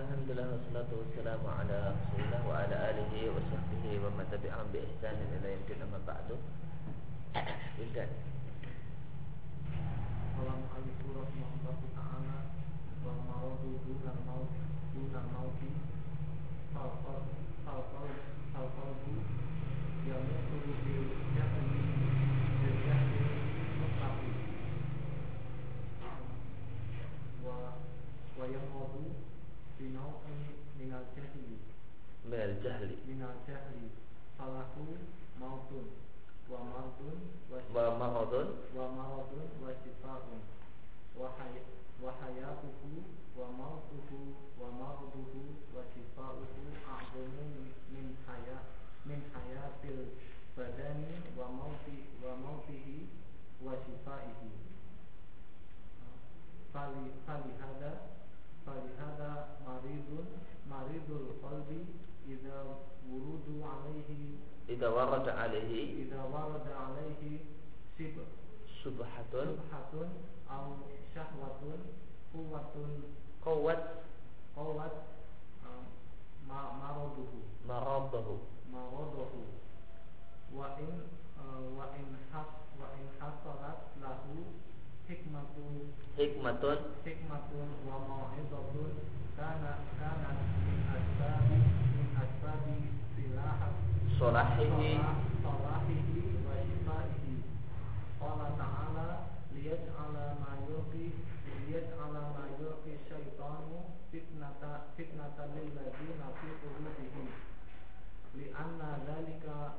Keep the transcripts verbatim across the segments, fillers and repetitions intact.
Alhamdulillah wassalatu wassalamu ala Rasulillah wa ala alihi wa sahbihi wa man tabi'ahum bi ihsanin ila yaumil amma ba'du. Wildan. Walam alifu rahimahullahu ta'ala wal ma'udu dunal maut dunal mauti falqal falqal falqalbu yamutu bil jahli bil jahli mustaqim wa wa yamutu binau'in minal jahli minal jahli minal jahli falahu mautun wa mautun wa maradun wa maradun wa shifaa'un wa hay wa hayatuhu wa mautuhu wa maraduhu wa shifaa'uhu a'zamu min haya min hayatil badani wa mauti wa mautihi wa shifaa'ihi fali fali hada fali hada maridun maridul qalbi idza wurudu alaihi idza warada alaihi idza warada alaihi sib subhatun subhatun aw syahwatun quwwatun qawwat qawwat uh, ma maraduhu maradahu maradahu wa in uh, wa in has wa in hasalat lahu hikmatun hikmatun hikmatun wa mau'izatun kana kana min asbabi min asbabi silahat solahihi solahihi wa shifaihi. Qala ta'ala liyaj'ala ma yulqi liyaj'ala ma yulqi syaitanu fitnata fitnatan lil ladzina fi qulubihim li'anna dzalika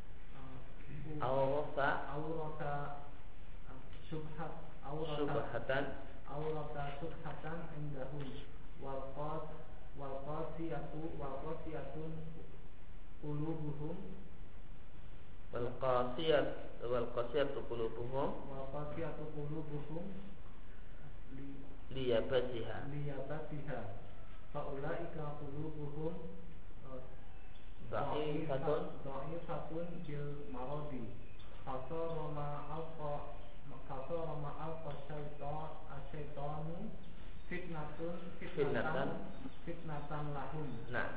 awrasa awrasa subhat awrasa subhatan awrasa subhatan indahum wal qas wal qasiyatu wal qasiyatun qulubuhum wal qasiyat wal qasiyatu qulubuhum wal qasiyatu qulubuhum liyabatiha liyabatiha faulaika qulubuhum dha'ifatun dha'ifatun bil maradi fasara ma alqa fasara ma alqa syaitan asyaitanu fitnatun fitnatan fitnatan lahum. Nah,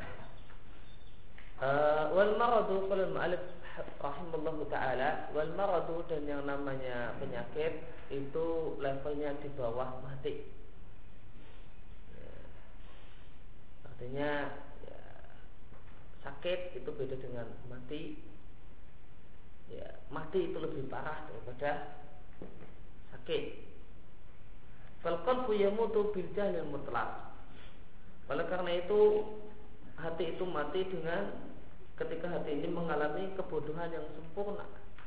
Uh, wal maradu qala al-mu'allif rahimallahu taala, wal maradu dan yang namanya penyakit itu levelnya di bawah mati. Ya. Artinya ya, sakit itu beda dengan mati. Ya, mati itu lebih parah daripada sakit. Fal qalbu yamutu bil jahlil mutlaq. Oleh karena itu hati itu mati dengan ketika hati ini mengalami kebodohan yang sempurna,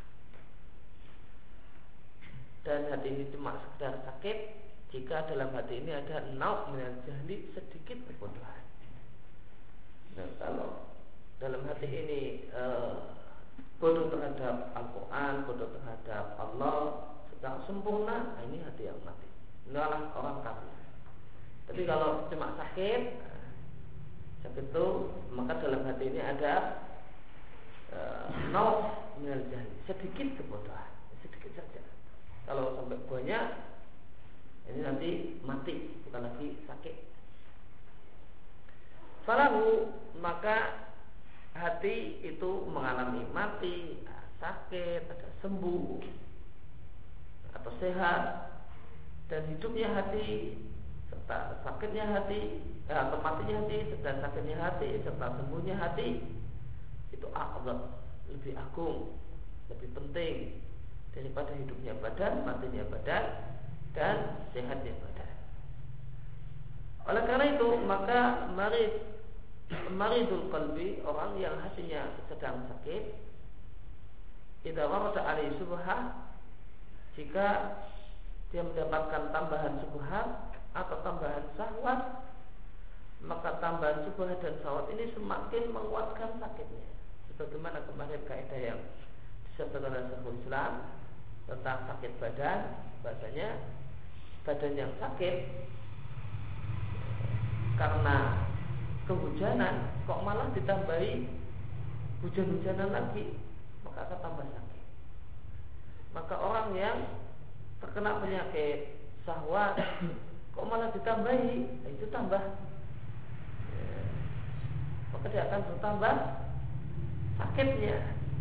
dan hati ini cuma sekedar sakit jika dalam hati ini ada nau' minal jahli, sedikit kebodohan. Dan kalau dalam hati ini eh, bodoh terhadap Al-Quran, bodoh terhadap Allah secara sempurna, ini hati yang mati. Inilah orang kafir. Tapi kalau cuma sakit sakit itu, maka dalam hati ini ada uh, nau' minal jahli, sedikit kebodohan, sedikit saja. Kalau sampai banyak, ini nanti mati, bukan lagi sakit. Falahu, maka hati itu mengalami mati, sakit, ada sembuh atau sehat, dan hidupnya hati serta sakitnya hati, atau matinya hati, serta sakitnya hati, serta sembuhnya hati, itu a'zam, lebih agung, lebih penting daripada hidupnya badan, matinya badan, dan sehatnya badan. Oleh karena itu, maka marid maridul qalbi, orang yang hatinya sedang sakit, idza warada alaihi subhah, jika dia mendapatkan tambahan subhat atau tambahan syahwat, maka tambahan syubhat dan syahwat ini semakin menguatkan sakitnya. Sebagaimana kemarin kaidah yang disebutkan oleh Syekhul Islam tentang sakit badan, bahasanya badan yang sakit karena kehujanan kok malah ditambahi hujan-hujanan lagi, maka akan tambah sakit. Maka orang yang terkena penyakit syahwat kok malah ditambahi, itu tambah maka dia akan bertambah sakitnya,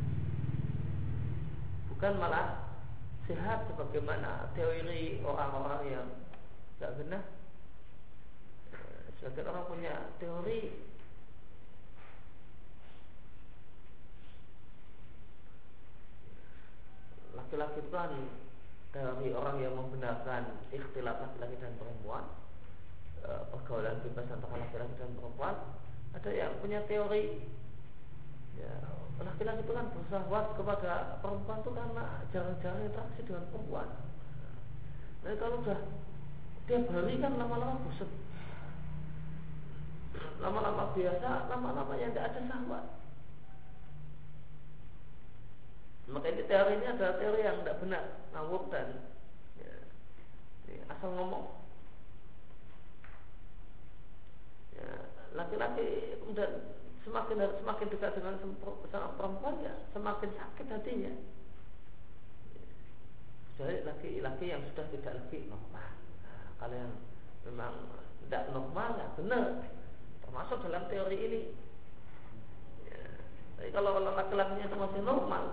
bukan malah sehat sebagaimana teori orang-orang yang tidak benar. Sebagian orang punya teori laki-laki itu kan dari orang yang membenarkan ikhtilat laki-laki dan perempuan, e, pergaulan bebas antara laki-laki dan perempuan. Ada yang punya teori ya, laki-laki itu kan bersahwat kepada perempuan itu karena jarang-jarang interaksi dengan perempuan. Nah kalau sudah tiap hari kan lama-lama bosan, lama-lama biasa, lama-lama yang tidak ada syahwat. Maka ini teori ini adalah teori yang tidak benar, ngawur dan ya, asal ngomong. Ya, laki-laki kemudian semakin semakin dekat dengan perempuan ya semakin sakit hatinya. Jadi laki-laki yang sudah tidak lagi normal. Nah, kalau yang memang tidak normal ya benar, termasuk dalam teori ini. Ya, tapi kalau laki-lakinya itu masih normal,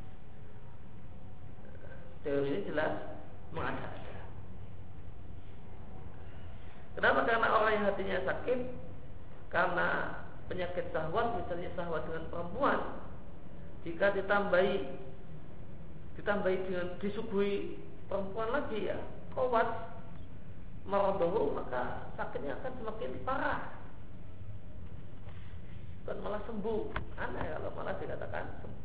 teori ini jelas mengada-ada. Kenapa? Karena orang yang hatinya sakit karena penyakit syahwat, misalnya syahwat dengan perempuan, jika ditambahi ditambahi dengan disuguhi perempuan lagi ya kuat maradohu, maka sakitnya akan semakin parah, bukan malah sembuh. Aneh kalau malah dikatakan sembuh.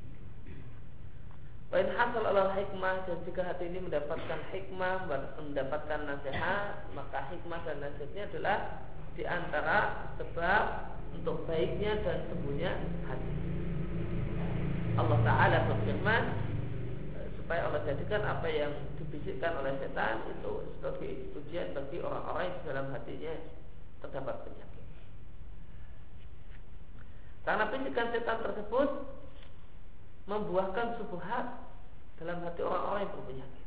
Wain hasal alal hikmah, dan jika hati ini mendapatkan hikmah, mendapatkan nasihat, maka hikmah dan nasihatnya adalah diantara sebab untuk baiknya dan sembuhnya hati. Allah Ta'ala berfirman supaya Allah jadikan apa yang dibisikkan oleh setan itu sebagai ujian bagi orang-orang yang dalam hatinya terdapat penyakit. Karena bisikan setan tersebut membuahkan subuhat dalam hati orang-orang yang berpenyakit.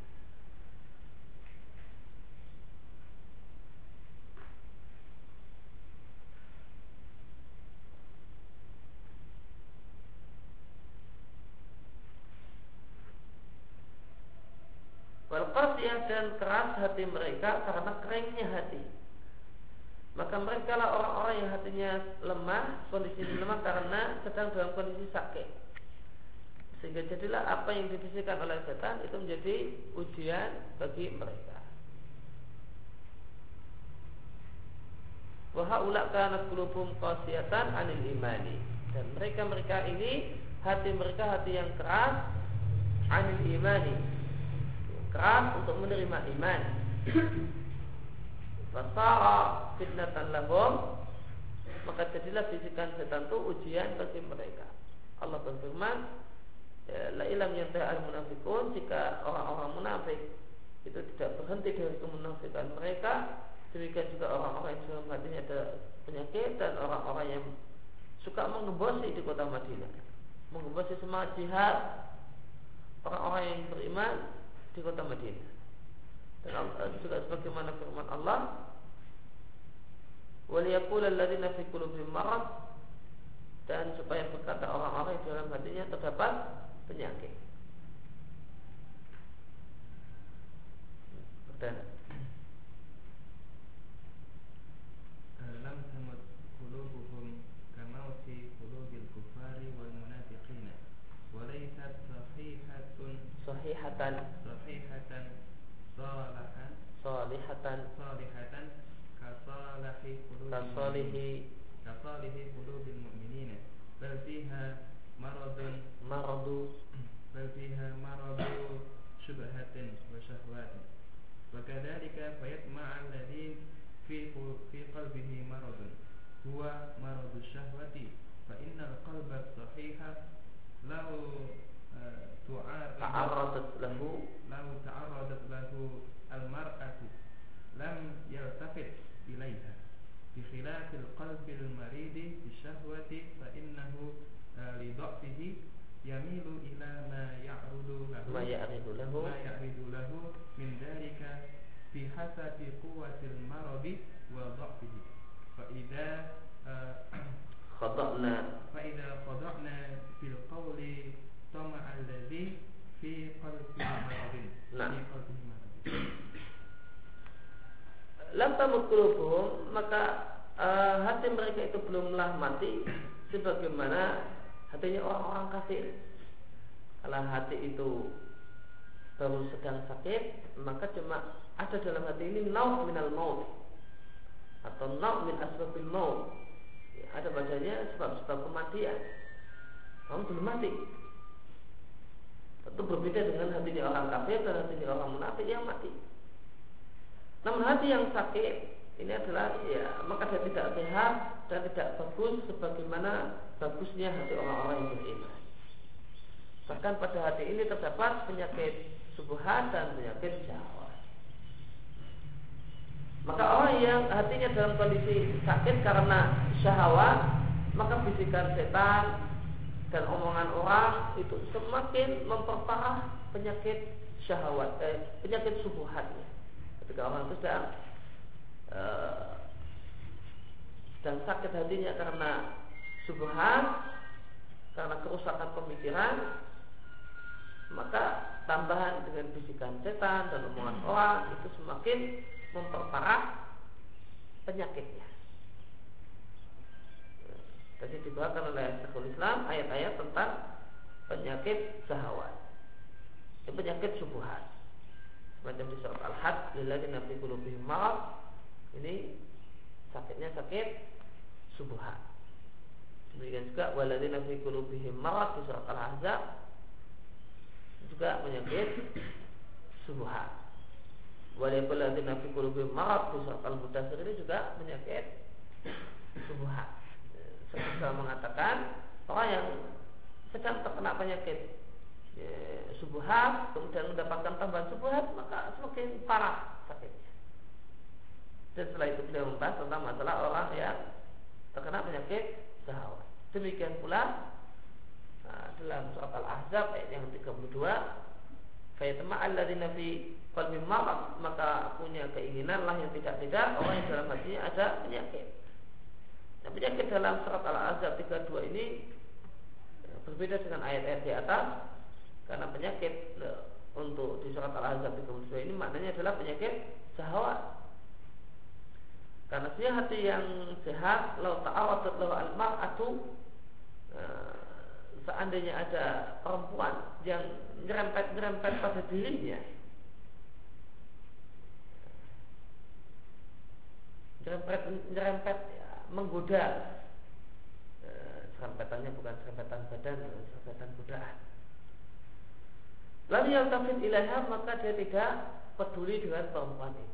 Wal qasiyah, dan keras hati mereka karena keringnya hati. Maka mereka lah orang-orang yang hatinya lemah, kondisi lemah karena sedang dalam kondisi sakit. Sehingga jadilah apa yang dibisikkan oleh setan itu menjadi ujian bagi mereka. Wa haula kanat qulubuhum qasiyatan 'anil imani, dan mereka-mereka ini hati mereka hati yang keras 'anil imani, keras untuk menerima iman. Fasara fitnatan lahum, maka jadilah bisikan setan itu ujian bagi mereka. Allah berfirman, la ilam yantahi al-munafiqun, jika orang-orang munafik itu tidak berhenti dari kemunafikan mereka, demikian juga orang-orang yang dalam hatinya ada penyakit dan orang-orang yang suka menggembosi di kota Madinah, menggembosi semangat jihad orang-orang yang beriman di kota Madinah. Dan Allah, juga sebagaimana firman Allah, waliyaqul alladziina fi qulubihim marad, dan supaya berkata orang-orang yang dalam hatinya terdapat penyakit. Bertanya. Lam tamut qulubuhum kamauti qulubil kufari wal munafiqina, wa laysat sahihatun sahihatan sahihatan salahan salihatan salihatan kasalahi qulubil kasalihi kasalihi qulubil mu'minina, bal fiha maradun maradu bal fiha maradu syubhatin wa syahwatin, wa kadzalika fayatma'a alladhi fi fi qalbihi maradun huwa maradu syahwati, fa innal qalba sahiha lahu ta'arradat lahu lahu ta'arradat lahu al-mar'atu lam yaltafit ilaiha, bi khilafil qalbil maridi bi syahwati, fa innahu li dha'fihi yamilu ila ma ya'rudu lahu ma ya'ridu lahu ma ya'ridu lahu min dhalika bi hasabi quwwatil maradi wa dha'fihi, fa idza khada'na fa idza khada'na bil qawli tama alladhi fi qalbihi maradun nah fi qalbihi maradun lam tamut qulubuhum, maka uh, hati mereka itu belumlah mati sebagaimana hatinya orang-orang kafir. Kalau hati itu baru sedang sakit, maka cuma ada dalam hati ini nauf minal maut atau nauf min asbabil maut, ya, ada padanya sebab-sebab kematian. Orang belum mati. Tentu berbeda dengan hatinya orang kafir dan hatinya orang munafik yang mati. Namun hati yang sakit ini adalah ya maka dia tidak sehat dan tidak bagus sebagaimana bagusnya hati orang-orang yang beriman. Bahkan pada hati ini terdapat penyakit subuhat dan penyakit syahwat. Maka orang yang hatinya dalam kondisi sakit karena syahwat, maka bisikan setan dan omongan orang itu semakin memperparah penyakit syahwat, eh, penyakit subuhatnya. Ketika orang itu sedang uh, sedang sakit hatinya karena subuhat, karena kerusakan pemikiran, maka tambahan dengan bisikan setan dan omongan orang itu semakin memperparah penyakitnya. Tadi dibawakan oleh Syekhul Islam ayat-ayat tentang penyakit syahwat, penyakit subuhat. Macam di surat Al-Had, lilladzina fi qulubihim marad, ini sakitnya sakit subuhat. Demikian juga walladzina fi qulubihim marad di surat Al-Ahzab juga penyakit subuhat. Walladzina fi qulubihim marad di surat Al-Mudaththir ini juga penyakit subuhat. Saya mengatakan orang yang sedang terkena penyakit ya, subuhat kemudian mendapatkan tambahan subuhat, maka semakin parah sakitnya. Dan setelah itu beliau membahas tentang masalah orang yang terkena penyakit syahwat. Demikian pula nah, dalam surat Al-Ahzab ayat yang tiga puluh dua, fayatma alladzina fi qalbihim marad, maka punya keinginanlah yang tidak-tidak orang yang dalam hatinya ada penyakit. Nah, penyakit dalam surat Al-Ahzab tiga puluh dua ini ya, berbeda dengan ayat-ayat di atas, karena penyakit ya, untuk di surat Al-Ahzab tiga puluh dua ini maknanya adalah penyakit syahwat. Karena sebenarnya hati yang sehat, lau ta'awadat lau al-mar'atu, ya, seandainya ada perempuan yang nyerempet-nyerempet pada dirinya, nyerempet-nyerempet ya, menggoda, e, serempetannya bukan serempetan badan, serempetan godaan. Lalu yang tafid ilaiha, maka dia tidak peduli dengan perempuan itu.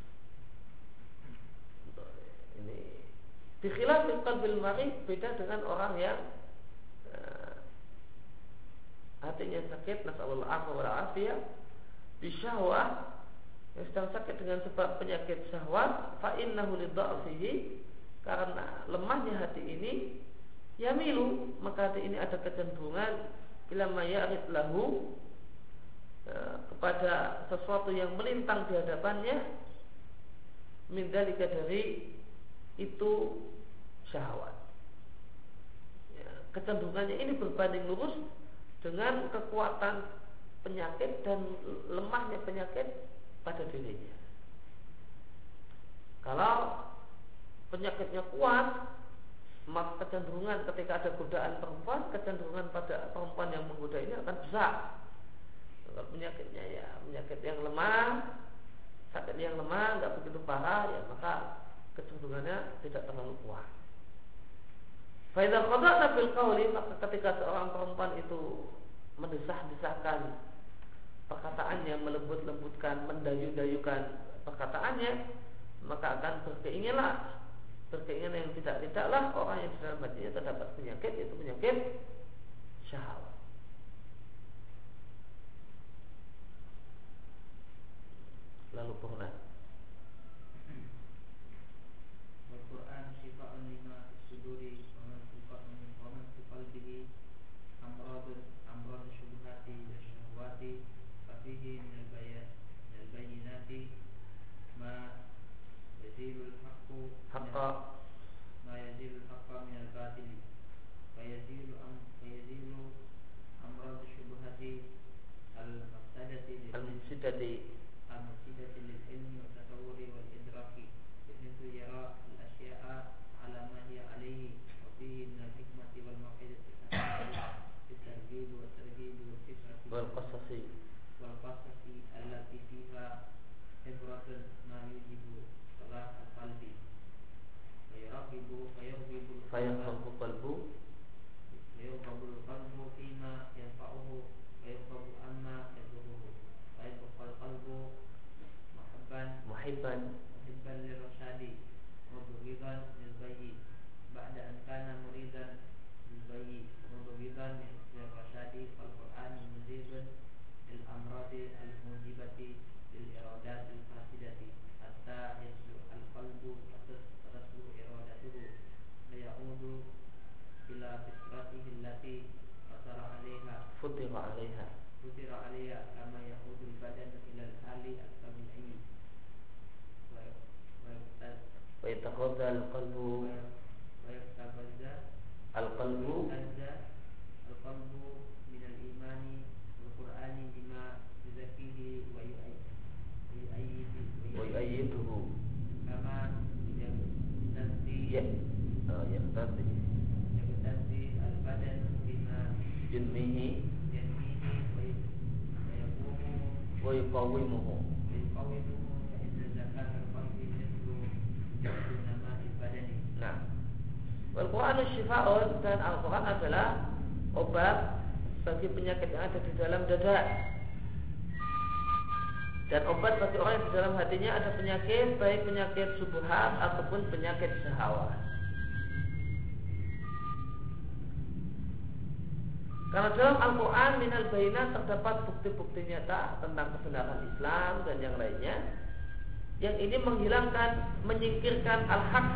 Ini dikhilaf qalbil mar'i, beda dengan orang yang e, hatinya sakit, nasallallahu alaihi wa afiyah, bisyahwah, yang sedang sakit dengan sebab penyakit syahwat, fa innahu lidha'fihi, karena lemahnya hati ini, yamilu, maka hati ini ada kecenderungan ila ma ya'rid lahu, ya, kepada sesuatu yang melintang di hadapannya, min dzalika, dari itu syahwat. Ya, kecenderungannya ini berbanding lurus dengan kekuatan penyakit dan lemahnya penyakit pada dirinya. Kalau penyakitnya kuat, maka kecenderungan ketika ada godaan perempuan, kecenderungan pada perempuan yang menggoda ini akan besar. Kalau penyakitnya ya penyakit yang lemah, sakit yang lemah, nggak begitu parah, ya maka kecenderungannya tidak terlalu kuat. Fa idza qada'na bil qawli, maka ketika seorang perempuan itu mendesah-desahkan perkataannya, melembut-lembutkan, mendayu-dayukan perkataannya, maka akan berkeinginlah berkeinginan yang tidak-tidaklah orang yang dalam hatinya terdapat penyakit, yaitu penyakit syahwat. Lalu pernah Al-Quran sifa'un lima suduri wa man wa man fi qalbihi amradun amradun syubhati wa syahwati fa fihi min al-bayan min al-bayyinati ma yazilul haqqu haqqa ma yazilul haqqa min al-batili al-mafsadati al-mufsidati al-mufsidati lil ilmi wa tatawwuri wal idraki itu yara al-asya'a ala ma hiya alayhi wa fihi min al-hikmati wal mau'izati at-targhib wa tarhib wa fikrati wal qasasi wal qasasi allati fiha ibratun ma yujibu salah al-qalbi wa yaraqibu wa yarghibu fayarghabu qalbu yurqabul qalbu fima yanfa'uhu wa yurqabu amma yadurruhu wa yurqabul qalbu muhibban muhibban muhibban lirrasyadi mubghidan lilbayyi ba'da an kana muridan lilbayyi mubghidan lirrasyadi wal qur'an muzibun lil amradi al mujibati lil iradat al fasidati hatta yaslu al qalbu taslu iradatuhu wa ya'udu ila fitratihi allati fatara 'alaiha futira 'alaiha futira 'alaiha kama ya'udu al-badan ila al-hali at-tabi'i wa wa yataghadha al-qalbu wa yataghadha al-qalbu al-qalbu min al-imani wal-qur'ani bima yuzakihi wa yu'ayyidu wa yu'ayyiduhu kama yaqtadi ya yaqtadi yaqtadi al-badan bima junmihi yanmihi wa yaqumu wa yuqawwimuhu wa yuqawwimuhu fa inna zakat al-qalbi mithlu nama al-badani. Nah, Al-Quran syifa'un, dan Al-Quran adalah obat bagi penyakit yang ada di dalam dada, dan obat bagi orang yang di dalam hatinya ada penyakit, baik penyakit subuhat ataupun penyakit syahwat. Karena dalam Al-Quran minal bayinat terdapat bukti-bukti nyata tentang kebenaran Islam dan yang lainnya, yang ini menghilangkan, menyingkirkan al-haq.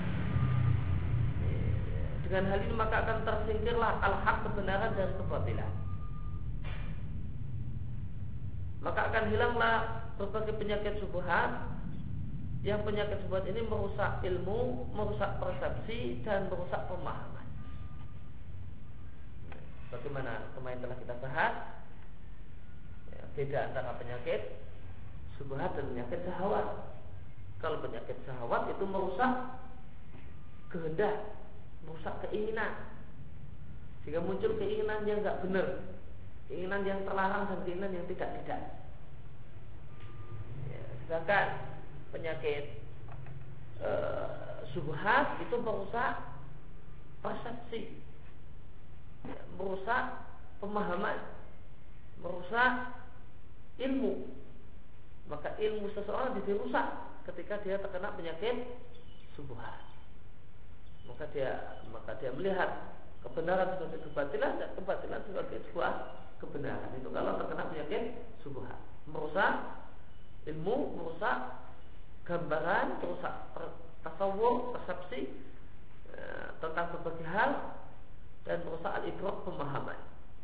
Dengan hal ini maka akan tersingkirlah al-haq, kebenaran dari kebatilan. Maka akan hilanglah berbagai penyakit subuhat, yang penyakit subuhat ini merusak ilmu, merusak persepsi, dan merusak pemahaman. Bagaimana kemarin telah kita bahas, ya, beda antara penyakit subuhat dan penyakit syahwat. Kalau penyakit syahwat itu merusak kehendak, merusak keinginan, sehingga muncul keinginan yang enggak benar, keinginan yang terlarang dan keinginan yang tidak tidak. Ya, sedangkan penyakit e, subuhat itu merusak persepsi, ya, merusak pemahaman, merusak ilmu. Maka ilmu seseorang jadi rusak ketika dia terkena penyakit subuhat. Maka dia maka dia melihat kebenaran sebagai kebatilan dan kebatilan sebagai sebuah kebenaran. Itu kalau terkena penyakit subuhat, merusak ilmu, merusak gambaran, merusak tasawwur, persepsi e, tentang berbagai hal, dan merusak al-idrak, pemahaman.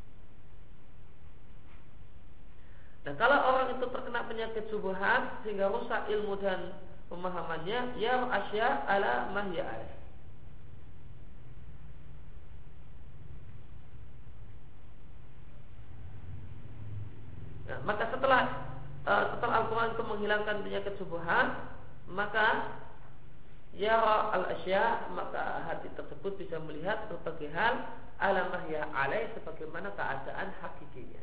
Nah, kalau orang itu terkena penyakit subuhat sehingga rusak ilmu dan pemahamannya, ya asya ala mahya alaih. Nah, maka setelah uh, setelah Al-Quran itu menghilangkan penyakit subuhat, maka yara al-asya, maka hati tersebut bisa melihat berbagai hal ala mahya alaih, sebagaimana keadaan hakikinya.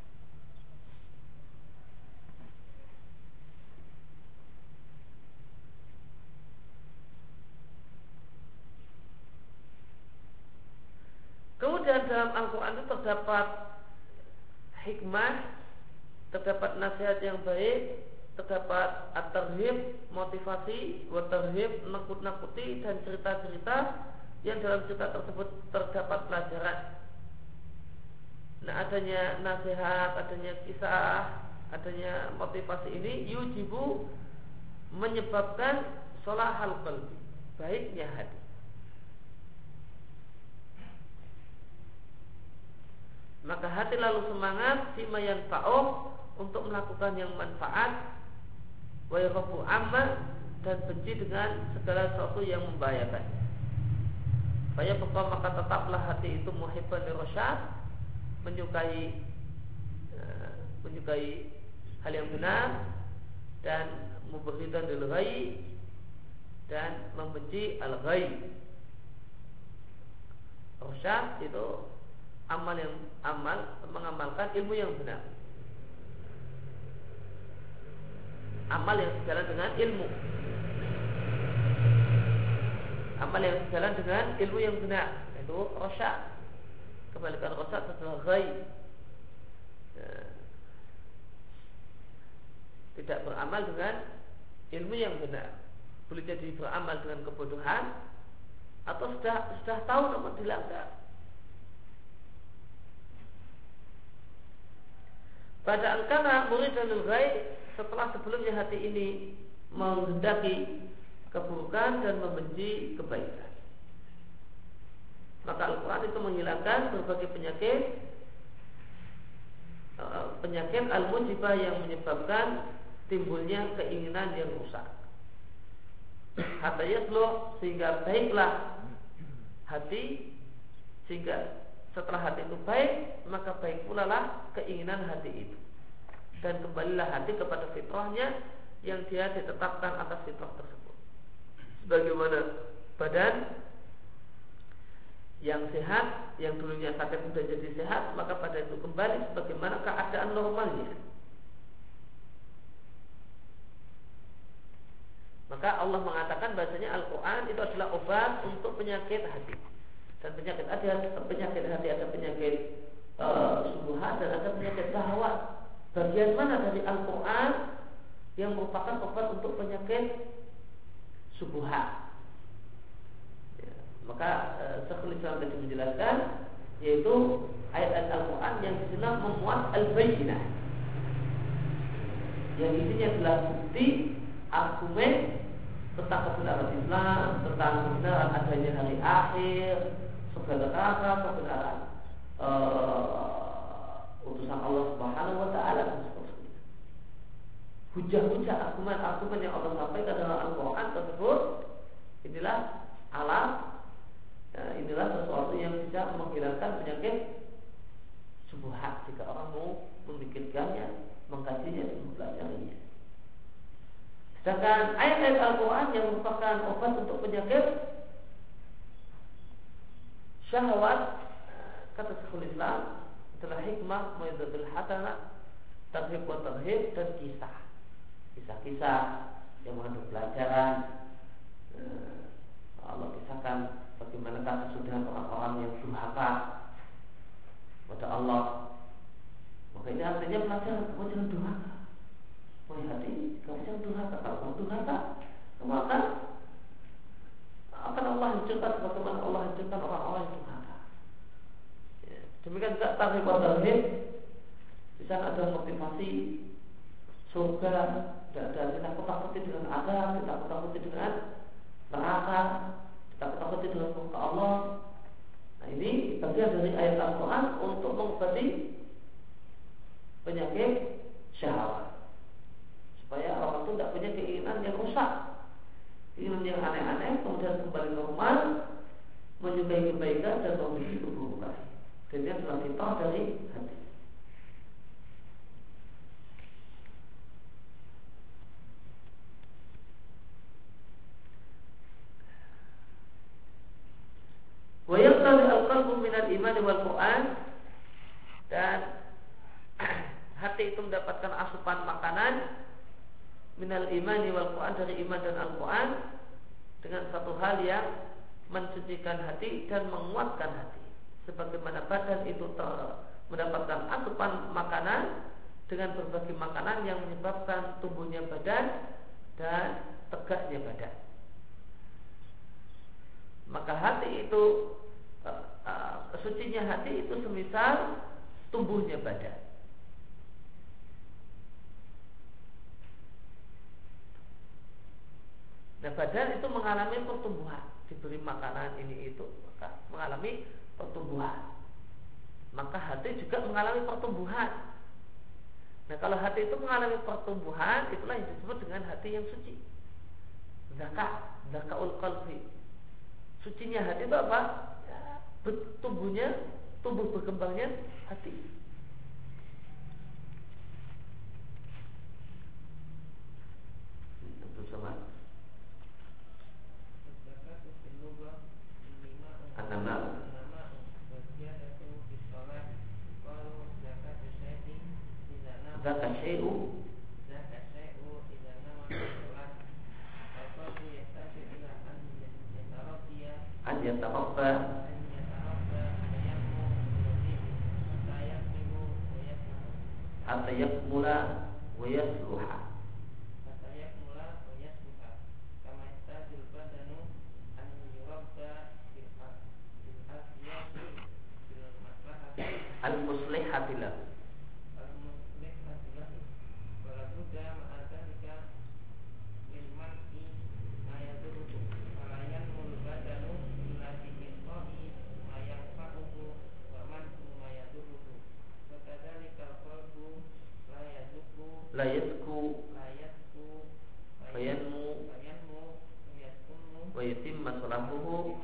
Kemudian dalam Al-Quran itu terdapat hikmah, terdapat nasihat yang baik, terdapat at-tarhib, motivasi, wa tarhib, nakut-nakuti, dan cerita-cerita yang dalam cerita tersebut terdapat pelajaran. Nah, adanya nasihat, adanya kisah, adanya motivasi ini yujibu, menyebabkan sholahal qalbi, baiknya hati. Maka hati lalu semangat fima yanfa'uh, untuk melakukan yang manfaat, wa yakhafu amma, dan benci dengan segala sesuatu yang membahayakan. Faya maka tetaplah hati itu muhibban lirasyad, menyukai menyukai hal yang benar dan mubghidan lil ghayy dan membenci al ghayy. Rasyad itu amal yang amal mengamalkan ilmu yang benar, amal yang sejalan dengan ilmu, amal yang sejalan dengan ilmu yang benar, itu rasyad. Kebalikan rasyad adalah ghayy, ya, tidak beramal dengan ilmu yang benar. Boleh jadi beramal dengan kebodohan atau sudah sudah tahu namun dilanggar. Pada angkana muridan lil ghayy, setelah sebelumnya hati ini menghendaki keburukan dan membenci kebaikan, maka Al-Quran itu menghilangkan berbagai penyakit penyakit al-mujibah yang menyebabkan timbulnya keinginan yang rusak. Hatta yasluh, sehingga baiklah hati, sehingga setelah hati itu baik, maka baik pula lah keinginan hati itu, dan kembalilah hati kepada fitrahnya yang dia ditetapkan atas fitrah tersebut. Sebagaimana badan yang sehat, yang dulunya sakit sudah jadi sehat, maka pada itu kembali sebagaimana keadaan normalnya. Maka Allah mengatakan bahasanya Al-Quran itu adalah obat untuk penyakit hati. Dan penyakit hati ada penyakit hati ada penyakit uh, subuhat dan ada penyakit syahwat. Bagian mana dari Al-Quran yang merupakan obat untuk penyakit subuhat? Ya, maka uh, Syekhul Islam tadi menjelaskan, yaitu ayat-ayat Al-Quran yang disini memuat al-bayyinah, yang isinya adalah bukti, argumen tentang kebenaran Islam, tentang kebenaran adanya hari akhir, surga neraka, kebenaran uh, utusan Allah Subhanahu wa taala dan seterusnya. Hujah-hujah argumen-argumen yang Allah sampaikan dalam Al-Quran tersebut, inilah alam, ya, inilah sesuatu yang bisa menghilangkan penyakit subuhat jika orang mau memikirkannya, mengkajinya dan mempelajarinya. Sedangkan ayat-ayat Al-Quran yang merupakan obat untuk penyakit syahwat, kata Syekhul Islam, adalah hikmah, mau'izatul hasanah, tarhib wa tarhib, dan kisah, kisah-kisah yang mengandung pelajaran. Allah kisahkan bagaimana kesudahan orang-orang yang durhaka pada Allah. Maka ini artinya pelajaran, kamu jangan durhaka. Wahai hati, kamu jangan durhaka. Kalau kamu durhaka, kamu akan akan Allah hancurkan sebagaimana Allah hancurkan orang-orang yang durhaka. Ya, demikian juga tarhib wa tarhib. Di sana ada motivasi surga, ada kita ketakuti dengan azab, kita ketakuti dengan neraka, kita ketakuti dengan murka Allah. Nah, ini bagian dari ayat Al-Quran untuk mengobati penyakit syahwat, supaya orang itu tidak punya keinginan yang rusak, keinginan yang aneh-aneh, kemudian kembali normal, menyukai kebaikan dan membenci keburukan. Dan ini adalah fitrah dari hati. Wa yaqtali al-qalbu min al-iman wal Qur'an, dan hati itu mendapatkan asupan makanan minal imani wal Quran, dari iman dan Al-Quran, dengan satu hal yang mensucikan hati dan menguatkan hati. Sebagaimana badan itu ter- mendapatkan asupan makanan dengan berbagai makanan yang menyebabkan tumbuhnya badan dan tegaknya badan. Maka hati itu uh, uh, sucinya hati itu semisal tumbuhnya badan. Nah, badan itu mengalami pertumbuhan, diberi makanan ini itu, maka mengalami pertumbuhan. Maka hati juga mengalami pertumbuhan. Nah, kalau hati itu mengalami pertumbuhan, itulah yang disebut dengan hati yang suci. Zaka, zakaul qalbi. Sucinya hati itu apa? Ya, tumbuhnya, tumbuh berkembangnya hati. Muslimat. An-Nama zakat syai'u an yatarabba hatta yakmula wa yasluha. Al-muslihatilah la yasku fayanmu wa yatimma salahuhu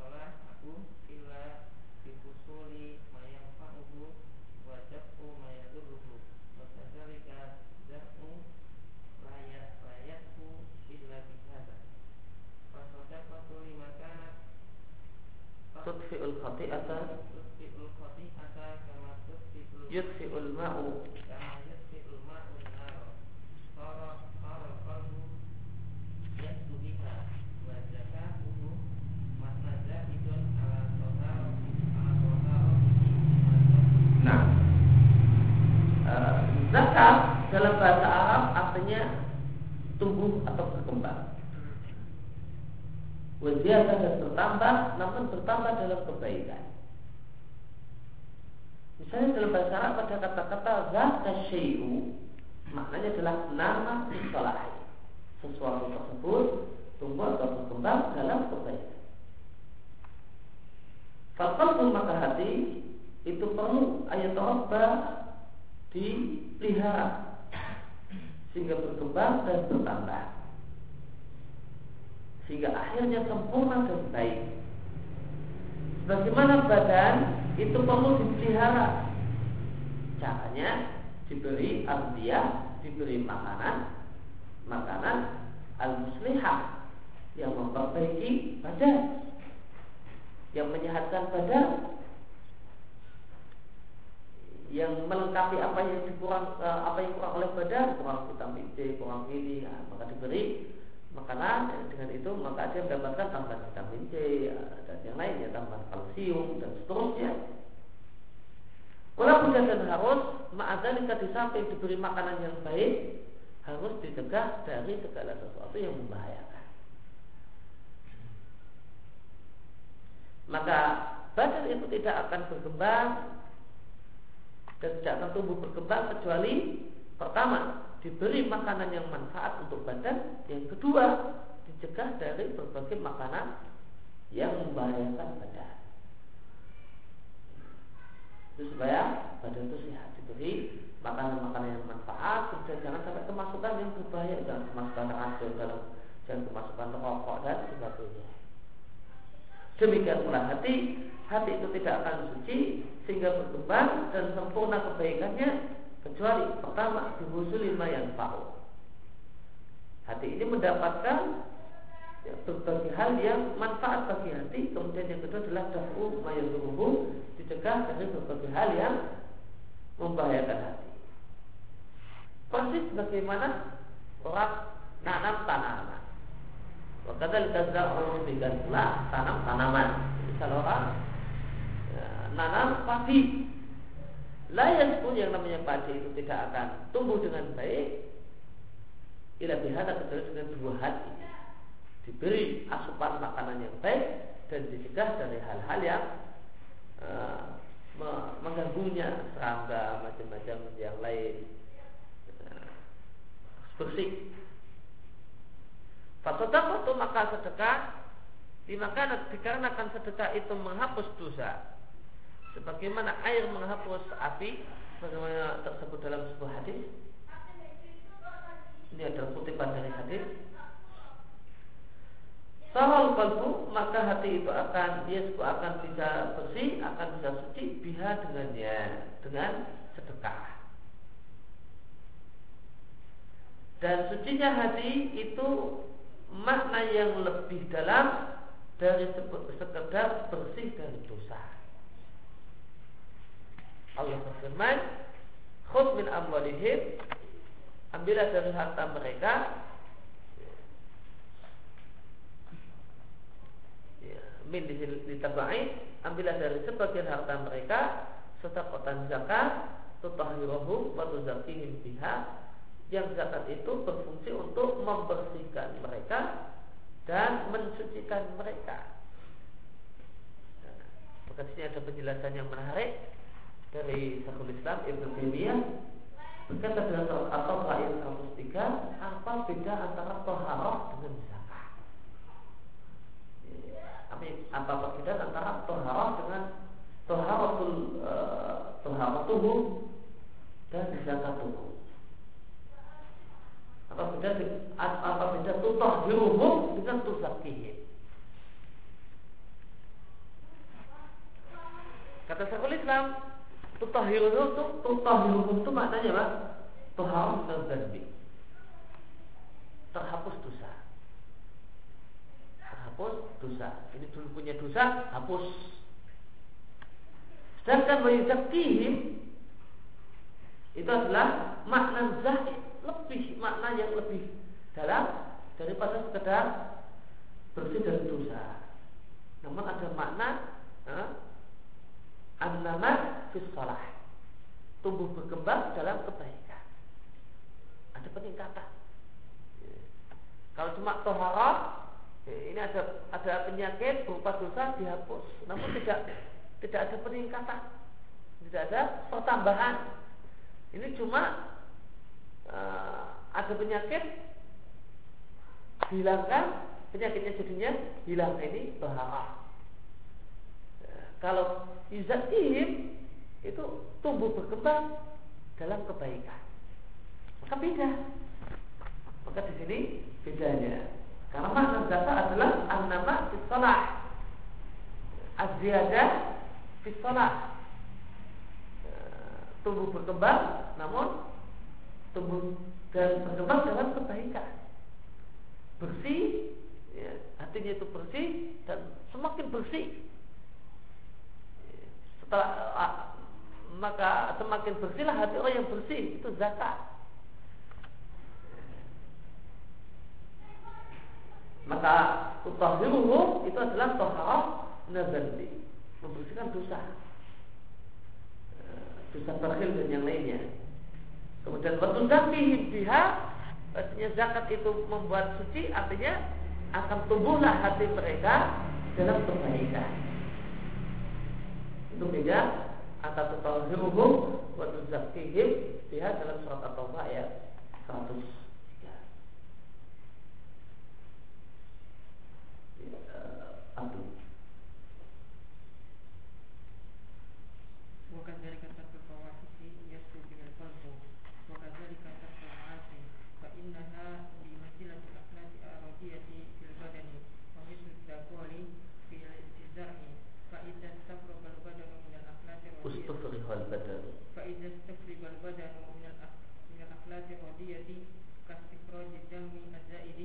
tudfi'ul khati'ata yudfi'ul ma'u zakat dalam bahasa Arab artinya tumbuh atau berkembang. Waziyadah dan bertambah, namun bertambah dalam kebaikan. Misalnya dalam bahasa Arab pada kata-kata zakat syai'u, maknanya adalah nama istilah. Sesuatu tersebut tumbuh atau berkembang dalam kebaikan. Faqalbu maka hati itu perlu ayat rabba dipelihara sehingga berkembang dan bertambah, sehingga akhirnya sempurna dan baik. Bagaimana badan itu perlu dipelihara, caranya diberi ardiyah, diberi makanan, makanan al-muslihah yang memperbaiki badan, yang menyehatkan badan, yang melengkapi apa yang dikurang, apa yang kurang oleh badan, kurang vitamin D, kurang ini, ya, maka diberi makanan. Ya, dengan itu maka dia mendapatkan tambahan vitamin D, ya, dan yang lainnya tambahan kalsium dan seterusnya. Walaupun dan harus ma'adzalika di samping diberi makanan yang baik, harus dicegah dari segala sesuatu yang membahayakan. Maka badan itu tidak akan berkembang dan tidak akan tumbuh berkembang kecuali pertama diberi makanan yang manfaat untuk badan, yang kedua dicegah dari berbagai makanan yang membahayakan badan. Itu supaya badan itu sehat, diberi makanan-makanan yang manfaat, kemudian jangan sampai kemasukan yang berbahaya, jangan kemasukan racun, dalam jangan kemasukan rokok dan sebagainya. Demikian pula hati, hati itu tidak akan suci sehingga berkembang dan sempurna kebaikannya kecuali pertama dihusuli ma yanfa'u. Hati ini mendapatkan ya, berbagai hal yang manfaat bagi hati. Kemudian yang kedua adalah daf'u ma yadurruhu, dicegah dari berbagai hal yang membahayakan hati. Persis bagaimana orang nanam tanaman. Waktu kazau dengan pula tanam tanaman. Kalau orang ya, nanam padi, layan pun yang namanya padi itu tidak akan tumbuh dengan baik. Ila bihada kecuali dengan dua hati, diberi asupan makanan yang baik dan dicegah dari hal-hal yang uh, mengganggunya, serangga macam-macam yang lain, uh, bersih. Fasodaqah itu maka sedekah dimakan dikarenakan sedekah itu menghapus dosa, sebagaimana air menghapus api, sebagaimana tersebut dalam sebuah hadis. Ini adalah kutipan dari hadis. Sahal qalbu, maka hati itu akan dia akan bisa bersih, akan bisa suci biha dengannya, dengan sedekah. Dan sucinya hati itu makna yang lebih dalam dari sekedar bersih dari dosa. Allah berfirman, "Khudh min amwalihim", ambillah dari harta mereka, min ditabai, ambillah dari sebagian harta mereka sedekah zakat, tutahhiruhum wa tuzakkihim biha, yang zakat itu berfungsi untuk membersihkan mereka dan mensucikan mereka. Nah, maka di sini ada penjelasan yang menarik dari Syekhul Islam Ibnu Taimiyah, berkata dalam surat At-Taubah ayat seratus tiga, apa beda antara taharah dengan zakat? Apa perbedaan antara taharah dengan taharatul uh, taharatuhu dan zakatuhu? Apa beda apa beda tutahhiruhum dengan tuzakkihim? Kata Syekhul Islam, tutahhiruhum itu tutahhiruhum itu maknanya apa? Taharah dan dzanbi. Terhapus dosa. Terhapus dosa. Ini dulu punya dosa, hapus. Sedangkan wa yuzakkihim itu adalah makna zahid, lebih makna yang lebih dalam daripada sekedar bersih dari dosa. Namun ada makna eh, an-namat fis shalah, tumbuh berkembang dalam kebaikan. Ada peningkatan. Kalau cuma toharah, ini ada ada penyakit berupa dosa dihapus, namun tidak tidak ada peningkatan, tidak ada pertambahan. Ini cuma Uh, ada penyakit hilangkan, penyakitnya jadinya hilang, ini toharah. Uh, kalau yuzakkihim itu tumbuh berkembang dalam kebaikan, maka beda. Maka di sini bedanya, karena makna zakat adalah an-nama fis shalah, az-ziyadah fis shalah, uh, tumbuh berkembang namun tumbuh dan berkembang dalam kebaikan, bersih, ya, hatinya itu bersih dan semakin bersih. Setelah uh, maka semakin bersihlah hati orang yang bersih, itu zakat. Maka tutahhiruhum itu adalah taharah nazali, membersihkan dosa, dosa bakhil dan yang lainnya. Kemudian waktu zakkihim biha, artinya zakat itu membuat suci, artinya akan tumbuhlah hati mereka dalam kebaikan. Itu beda antara tutahhiruhum wa tuzakkihim biha dalam surat At-Taubah ayat seratus tiga. Aduh. وكذلك ترك الفواحش يسلو به القلب وكذلك ترك المعاصي فإنها بمنزلة الأخلاق الأرضية في البدن ومثل التقوال في الزرع فإذا استفرغ البدن من الأخلاق الأرضية فإذا استفرغ البدن من من الأخلاق الأرضية كاستخراج الدم الزائد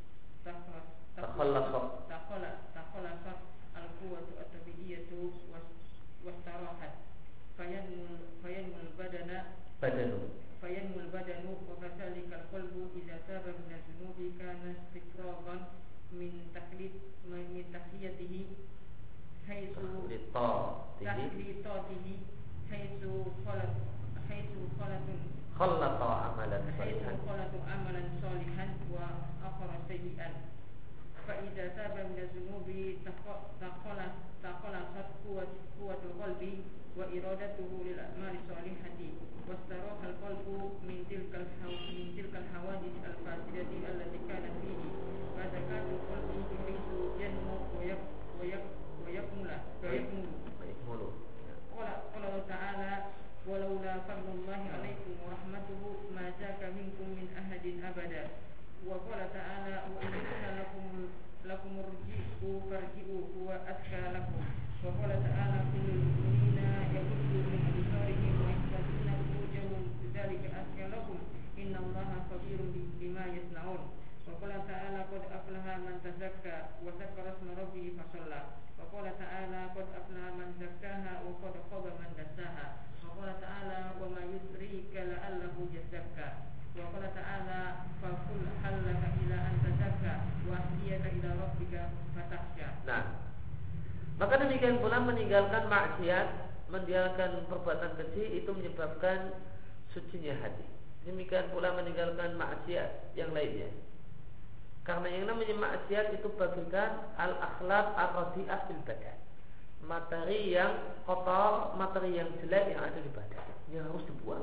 تخلص تخلص القوة الطبيعية واستراحت فينمو فينمو البدن بدن فينمو البدن وكذلك القلب إذا تاب من الذنوب كان استفراغا من تخليط من تخليته حيث تخليطاته حيث خلط حيث خلط خلط عملا صالحا خلط عملا صالحا وآخر سيئا فإذا تاب من الذنوب تخلص تخلصت قوة قوة القلب وإرادته للأعمال الصالحة واستراح القلب من تلك من تلك الحوادث الفاسدة التي كانت فيه فزكاة القلب بحيث ينمو ويكمل ويكمل قال الله تعالى ولولا فضل الله عليكم ورحمته ما زكى منكم من أحد أبدا وقال تعالى وإن كان لكم لكم الرجيء فارجئوا هو أزكى لكم وقال تعالى كل المؤمنين يغضوا من أبصارهم ويحفظون فروجهم ذلك أزكى لهم innallaha khabirun bima yasnaun. Wa qala ta'ala qad aflaha man tazakka wa dzakara isma rabbih fa shalla. Wa qala ta'ala qad aflaha man zakkaha wa qad khaba man dassaha. Wa qala ta'ala wa ma yudrika la'allahu yazakka. Wa qala ta'ala fa qul hallaka ila an tazakka wa ahdiyaka ila rabbika fatakhsha. Nah, maka demikian pula meninggalkan maksiat, meninggalkan perbuatan keji itu menyebabkan sucinya hati. Demikian pula meninggalkan maksiat yang lainnya. Karena yang namanya maksiat itu bagikan al-akhlaq ar-radi'ah fil badan. Materi yang kotor, materi yang jelek yang ada di badan, yang harus dibuang.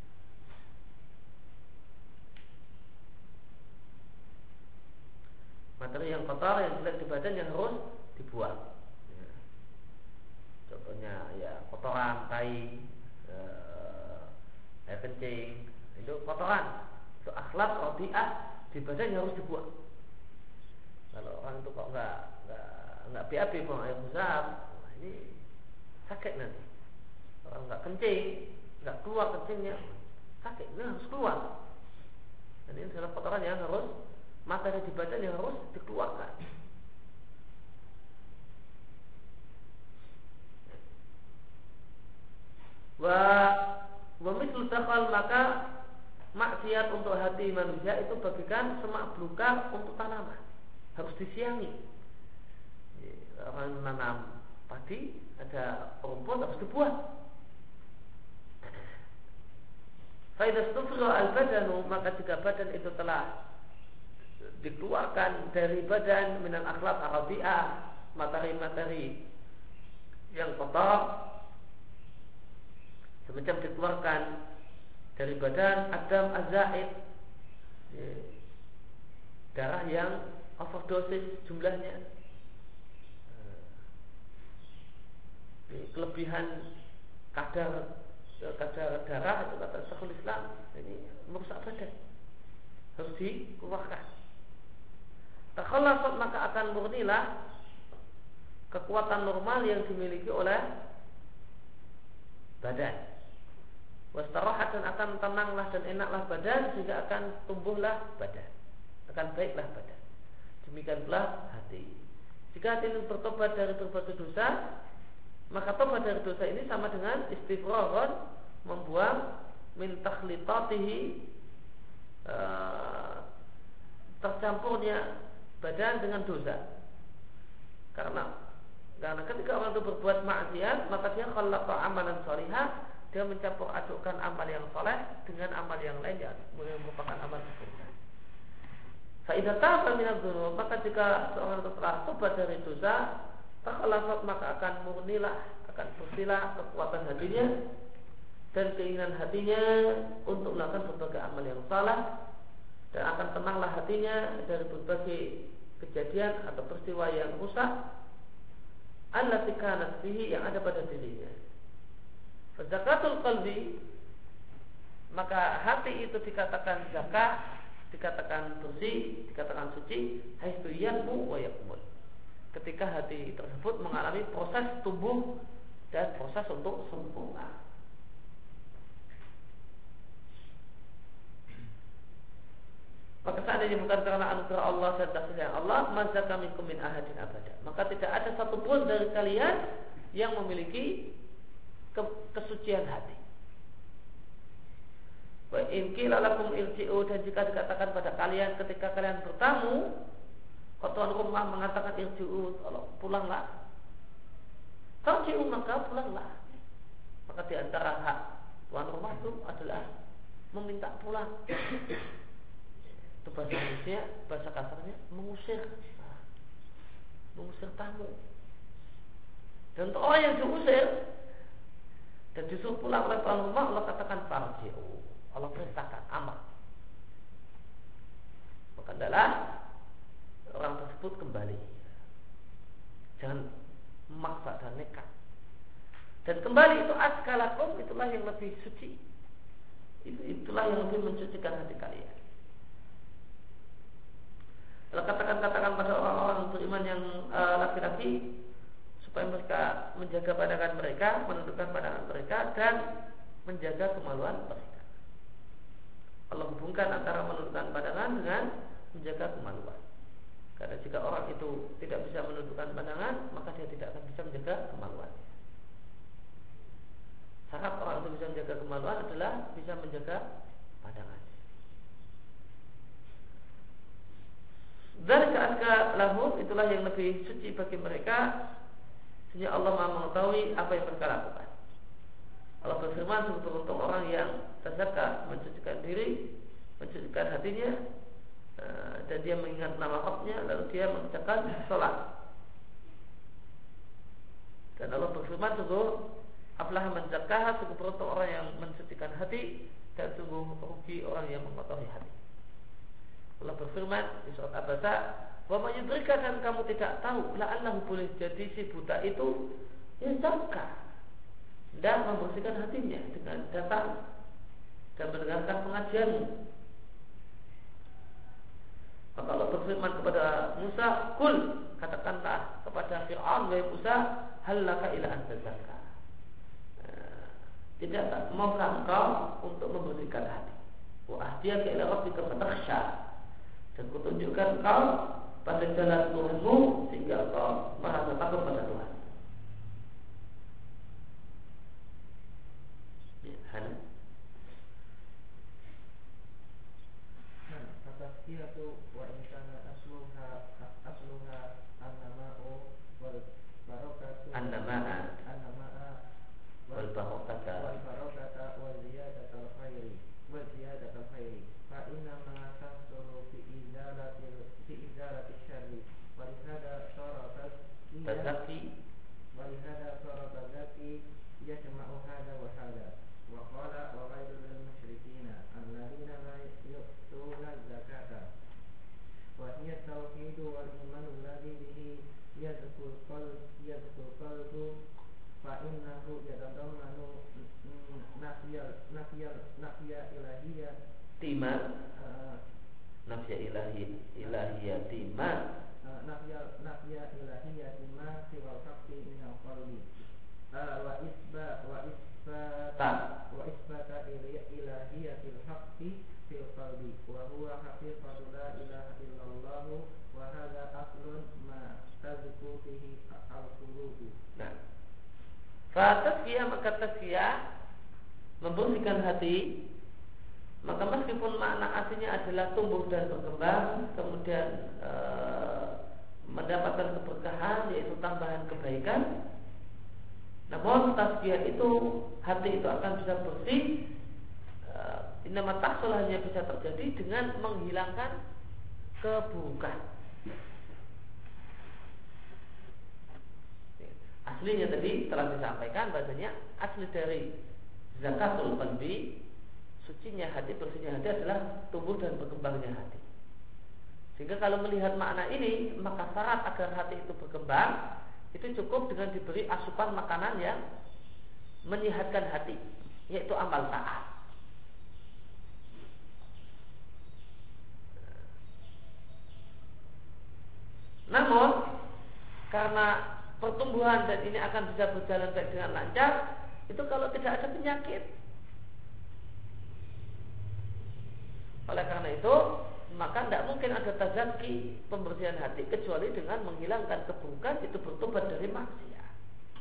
Materi yang kotor, yang jelek di badan yang harus dibuang. Ya. Contohnya ya kotoran, tai, eh, air kencing, itu kotoran, itu akhlak radi'ah di badan yang harus dibuang. Kalau orang itu kok nggak nggak nggak B A B buang air besar, nah ini sakit nanti. Orang nggak kencing, nggak keluar kencingnya, sakit, ini harus keluar. Dan ini adalah kotoran yang harus, materi di badan yang harus dikeluarkan. Wa wa mislu dakhal, maka maksiat untuk hati manusia itu bagikan semak belukar untuk tanaman, harus disiangi. Orang menanam padi, ada rumput harus dibuang. Faidah stufra al-badanu, maka jika badan itu telah dikeluarkan dari badan minal akhlaq ar-radi'ah, materi-materi yang kotor, semacam dikeluarkan dari badan adam az-zaid, darah yang overdosis jumlahnya, kelebihan kadar kadar darah itu kata Syekhul Islam, ini merusak badan, harus dikeluarkan. Takhallasat, maka akan murnilah kekuatan normal yang dimiliki oleh badan. Wastarahat, dan akan tenanglah dan enaklah badan, sehingga akan tumbuhlah badan, akan baiklah badan. Demikian pula hati. Jika hati ini bertobat dari berbagai dosa, maka tobat dari dosa ini sama dengan istifraron, membuang min takhlitatihi, uh, tercampurnya badan dengan dosa. Karena karena ketika orang itu berbuat maksiat, maka dia khalaqa amalan shalihah, dia mencampur adukkan amal yang soleh dengan amal yang lain yang merupakan amal keburukan. Fa idza taba min adz-dzunub, maka jika seorang itu telah tobat dari dosa, takhallasat, maka akan murnilah, akan bersihlah kekuatan hatinya dan keinginan hatinya untuk melakukan berbagai amal yang salah, dan akan tenanglah hatinya dari berbagai kejadian atau peristiwa yang rusak allati kanat fihi, yang ada pada dirinya. Fa zakatul qalbi, maka hati itu dikatakan zakah, dikatakan bersih, dikatakan suci, haitsu yanmu wa yakmul, ketika hati tersebut mengalami proses tumbuh dan proses untuk sempurna. Maka seandainya bukan karena anugerah Allah dan kasih sayang Allah, mazaka minkum min ahadin abada, maka tidak ada satupun dari kalian yang memiliki ke kesucian hati. Wa in qila lakum irji'u, dan jika dikatakan pada kalian ketika kalian bertamu, kalau tuan rumah mengatakan irji'u, kalau pulanglah, tarji'u, maka pulanglah. Maka di antara hak tuan rumah itu adalah meminta pulang. Itu bahasa Indonesia, bahasa kasarnya mengusir, mengusir tamu. Dan untuk orang yang diusir dan disuruh pulang oleh tuan rumah, Allah katakan farji'u, Allah perintahkan amar. Maka adalah orang tersebut kembali, jangan memaksa dan nekat. Dan kembali itu azkalakum, itulah yang lebih suci, itu itulah yang lebih mensucikan hati kalian. Kalau katakan-katakan pada orang-orang beriman yang uh, laki-laki, supaya mereka menjaga pandangan mereka, menundukkan pandangan mereka, dan menjaga kemaluan mereka. Allah hubungkan antara menundukkan pandangan dengan menjaga kemaluan. Karena jika orang itu tidak bisa menundukkan pandangan, maka dia tidak akan bisa menjaga kemaluan. Syarat orang itu bisa menjaga kemaluan adalah bisa menjaga pandangan. Dzalika azka lahum, itulah yang lebih suci bagi mereka, sehingga Allah Maha mengetahui apa yang mereka lakukan. Allah berfirman, sungguh beruntung orang yang tazakka, mensucikan diri, mensucikan hatinya, dan dia mengingat nama Rabbnya, lalu dia mengerjakan sholat. Dan Allah berfirman, sungguh aflah man zakkaha, sungguh beruntung orang yang mensucikan hati, dan sungguh rugi orang yang mengotori hati. Allah berfirman di surat Abasa, wa may yudrika, dan kamu tidak tahu, la'allahu, boleh jadi si buta itu ya zakka, dan membersihkan hatinya dengan datang dan mendengarkan pengajianmu. Maka Allah berfirman kepada Musa, kul, katakanlah kepada Fir'aun, wahai Musa, hallaka ila an tazakka, tidak maukah engkau untuk membersihkan hati, wa ahdiyaka ila rabbika fatakhsha, dan kutunjukkan engkau pada jalan Tuhanmu sehingga engkau merasa takut pada Tuhan. At-tazkiyatu wa in kana asluha asluha an-nama'u wal barakatu An-nama'a an-nama'a wal barakata wal barakata wa ziyadatul khairi wa ziyadatul khairi fa inna ma tahsulu fi izalatil fi izalatil syarri wa lihada syaratat tazakki wa lihada syaratat zaki yajma'u hada wa hada wa qala wa ghayrul musyrikina alladziina la yu'tuna zakata wa hiya tauhidu wal iman alladzi bihi yadkhul qalb yadkhul qalbu fa innahu yatadammanu nafiyal nafiyal nafiya ilahiyya tima nafya ilahi ilahiyya tima nafiya nafiya ilahiyya tima siwal haqqi min al-qalbi wa isba wa isbata wa isbata ilahiyatil haqqi fil qalbi wa huwa haqiqatu la ilaha illallah wa hadha aslun ma tazku fihi al-qulubu. Nah, fa tazkiyah, maka tazkiyah membersihkan hati, maka meskipun makna aslinya adalah tumbuh dan berkembang, kemudian e, mendapatkan keberkahan, yaitu tambahan kebaikan, namun tazkiyah itu, hati itu akan bisa bersih, e, inama tahsul, hanya bisa terjadi dengan menghilangkan keburukan. Aslinya tadi telah disampaikan bahasanya asli dari zakatul qalbi, sucinya hati, bersihnya hati adalah tumbuh dan berkembangnya hati. Sehingga kalau melihat makna ini, maka syarat agar hati itu berkembang itu cukup dengan diberi asupan makanan yang menyehatkan hati, yaitu amal taat. Namun karena pertumbuhan dan ini akan bisa berjalan baik dengan lancar, itu kalau tidak ada penyakit. Oleh karena itu, maka tidak mungkin ada tazaki, pembersihan hati, kecuali dengan menghilangkan keburukan, itu bertobat dari maksiat.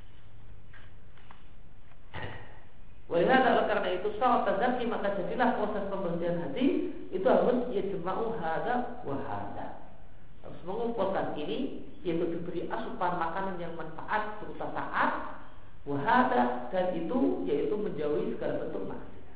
Oleh karena itu, saat tazaki, maka jadilah proses pembersihan hati itu harus yajma'u hada wa hada, harus mengumpulkan ini, yaitu diberi asupan makanan yang manfaat berupa taat, wahada, dan itu yaitu menjauhi segala bentuk maksiat.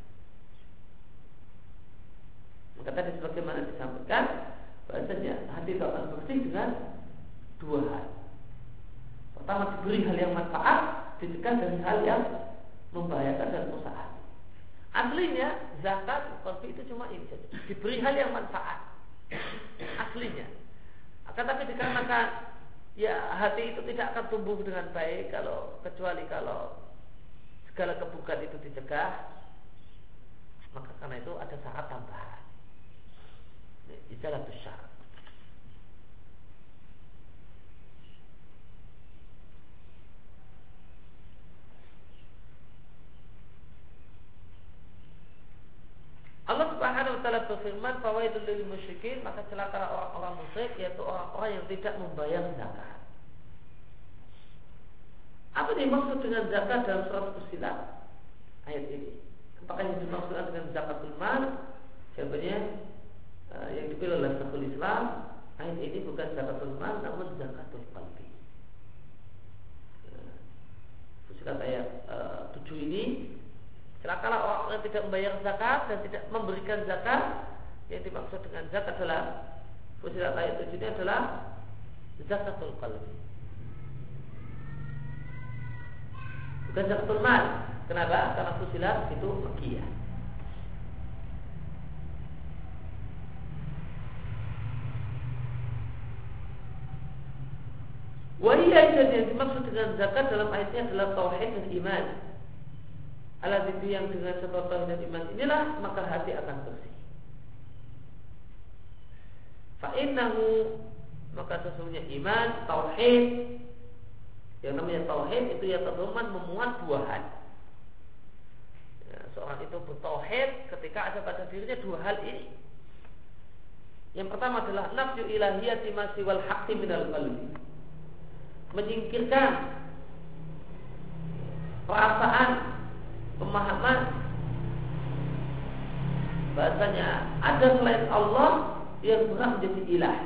Maka tadi sebagaimana disampaikan, bahasanya hati itu akan bersih dengan dua hal. Pertama, diberi hal yang manfaat, dicegah dari hal yang membahayakan dan merusak hati. Aslinya zakat qalbi itu cuma ini saja, diberi hal yang manfaat. Aslinya. Akan tapi dikarenakan ya hati itu tidak akan tumbuh dengan baik kalau kecuali kalau segala keburukan itu dicegah, maka karena itu ada syarat tambahan. Izalatus syarat. Allah Subhanahu wa taala berfirman, "Fawailul lil musyrikin," maka celakalah orang-orang musyrik, yaitu orang-orang yang tidak membayar zakat. Apa yang dimaksud dengan zakat dalam surat Fussilat ayat ini? Apakah yang dimaksudkan dengan zakatul mal? Jawabannya uh, yang dipilih oleh Syekhul Islam, ayat ini bukan zakatul mal, namun zakatul qalbi. Uh, Fussilat ayat uh, tujuh ini, celakalah orang yang tidak membayar zakat dan tidak memberikan zakat. Yang dimaksud dengan zakat adalah Fussilat ayat tujuh ini adalah zakatul qalbi, bukan zakatul mal. Kenapa? Karena Fussilat itu Makkiyah. Wahiyah yang dimaksud dengan zakat dalam ayatnya adalah tauhid dan iman. Alat itu yang dengan sebab tauhid dan iman inilah maka hati akan bersih. Fa'innahu, maka sesungguhnya iman, tauhid, yang namanya tauhid itu ya terdapat memuat dua hal. Ya, seorang itu bertauhid ketika ada pada dirinya dua hal ini. Yang pertama adalah nafyu ilahiyati ma siwal haqqi minal qalbi, menyingkirkan perasaan, pemahaman bahasanya ada selain Allah yang berhak menjadi ilah,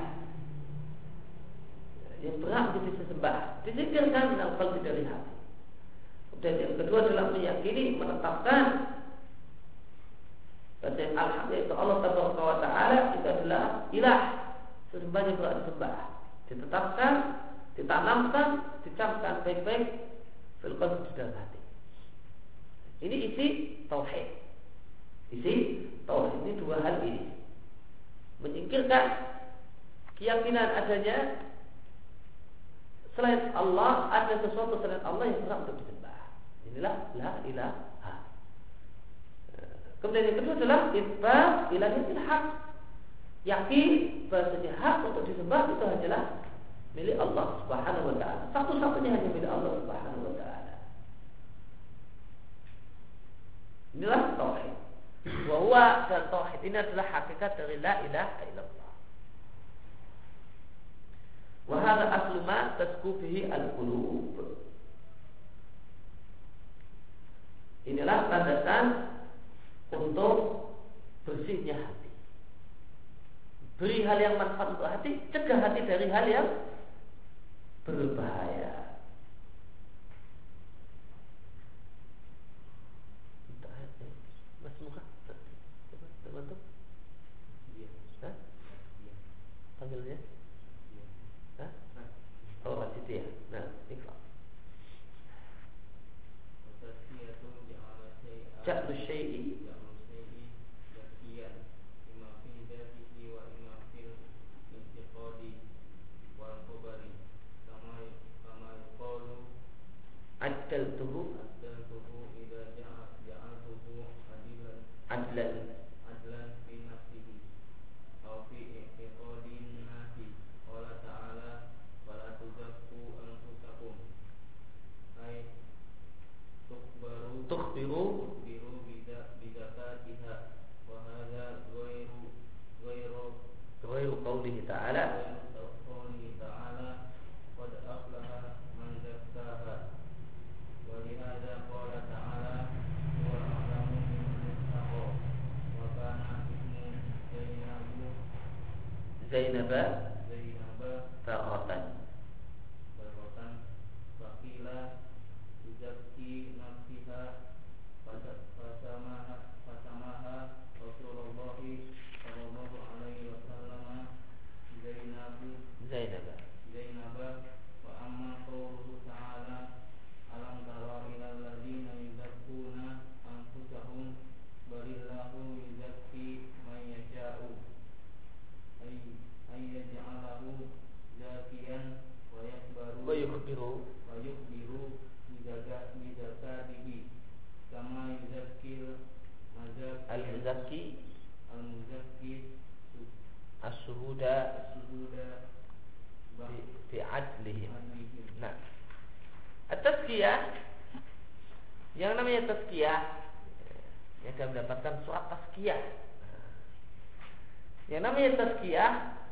yang berhak menjadi sesembah, disingkirkan dalam qalbi dari hati. Dan yang kedua adalah meyakini, menetapkan bahasanya al-haq, yaitu Allah Tabaraka wa Ta'ala itu adalah ilah, sesembah yang berhak disembah, ditetapkan, ditanamkan, dicamkan baik-baik fil qalbi di dalam hati. Ini isi tauhid. Isi tauhid ini dua hal ini. Menyingkirkan keyakinan adanya selain Allah, ada sesuatu selain Allah yang berhak untuk disembah. Inilah la ilaha. Kemudian yang kedua adalah itsbat ilahiyatil haq. Yakin bahasanya hak untuk disembah itu adalah milik Allah Subhanahu wa ta'ala. Satu-satunya hanya milik Allah Subhanahu wa ta'ala. Inilah tauhid. Wa huwa, dan tauhid ini adalah hakikat dari la ilaha illallah. Wa hadza aslu ma tasku bihi al-qulub. Inilah landasan untuk bersihnya hati. Beri hal yang manfaat untuk hati, cegah hati dari hal yang berbahaya. Mas Muka, terbantu? Iya. Hah? Iya. Panggilnya? Iya. Hah? Oh, masih dia. Nah, ikhlas. Ja'lu syai'i adaltuhu adlan adlan fi nafsihi aw fi i'tiqadin nasi. Qala ta'ala wala tuzakku anfusakum ay tukhbaru tukhbiru biru bidakatiha wa hadza ghairu ghairu ghairu qawlihi ta'ala qawlihi ta'ala qad aflaha man zakkaha. Walihada qala ta'ala wa a'lamu biman ittaqa wa kana ismu Zainabu Zainaba Zainaba Faratan Faratan Fakila tuzakki nafsiha fasamaha fasamaha Rasulullah sallallahu alaihi wasallam Zainabu Zainaba Zainaba wa amma qawluhu ta'ala alam tara ilal ladzina yuzakkuna anfusahum balillahu yuzakki man yasha'u ay ay yaj'alahu zakiyan wa yakbaru wa yukhbiru wa yukhbiru bizaga bizakatihi kama yuzakkil mazak al-muzakki al-muzakki as-suhuda as-suhuda bi adlihim. Nah, at-tazkiyah, yang namanya tazkiyah, yang sudah mendapatkan surat tazkiyah, Yang namanya tazkiyah